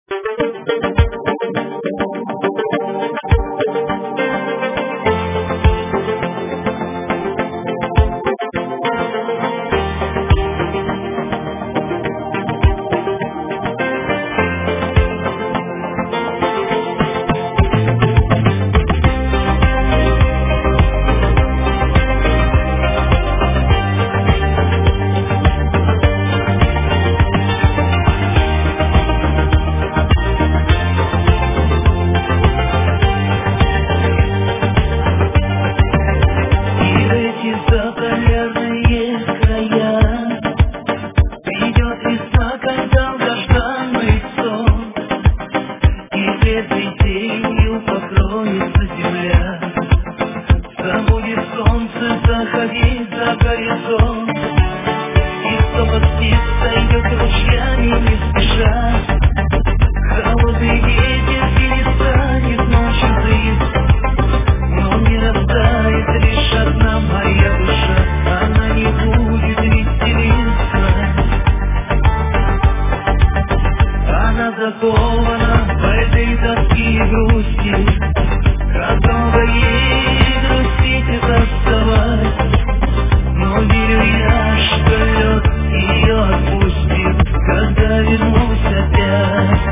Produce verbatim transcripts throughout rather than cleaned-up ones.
Закована в этой тоске и грусти, как долго ей грустить и тосковать. Но верю я, что лед ее отпустит, когда вернусь опять.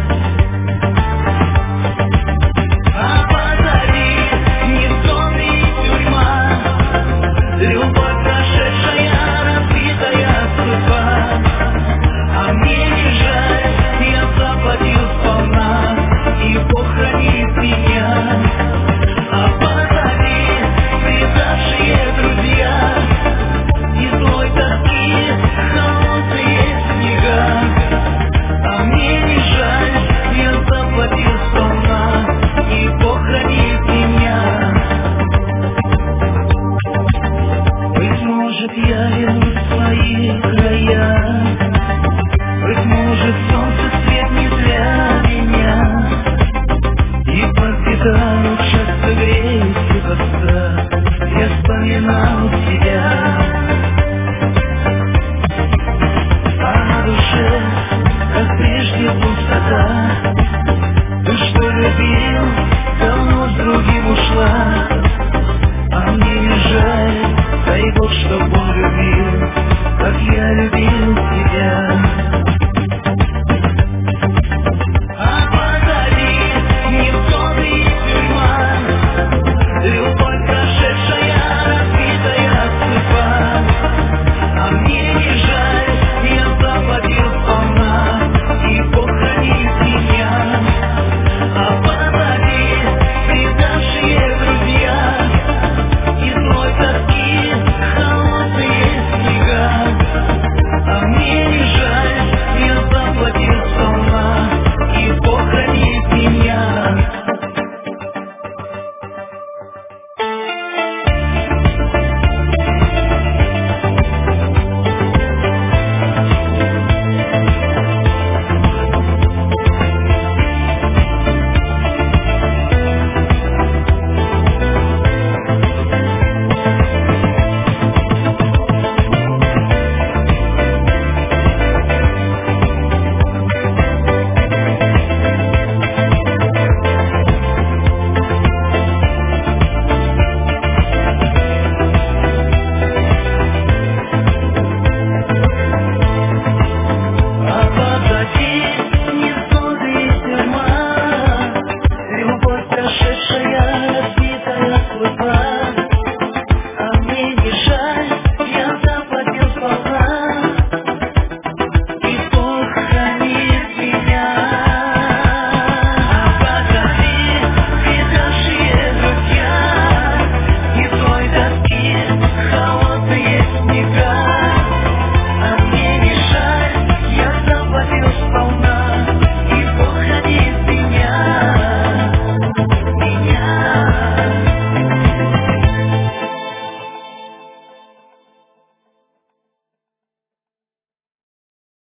А позади не сон и тюрьма, любовь прошедшая, разбитая судьба. А мне не жаль, я заплатил сполна, и Бог хранит меня. А позади предавшие друзья, и злой тоски холодные снега. А мне не жаль, я заплатил сполна, и Бог хранит меня. Быть может, я вернусь в свои края, быть может, солнце свет не для меня, и под беда лучше согреюсь у костра. Я вспоминал тебя, а на душе, как прежде, пустота. Ты что любил, давно с другим ушла. А мне не жаль, дай Бог, чтоб он любил, как я любил тебя. А позади не сон и тюрьма, любовь прошедшая, разбитая судьба. А мне не жаль, я заплатил сполна, и Бог хранит меня.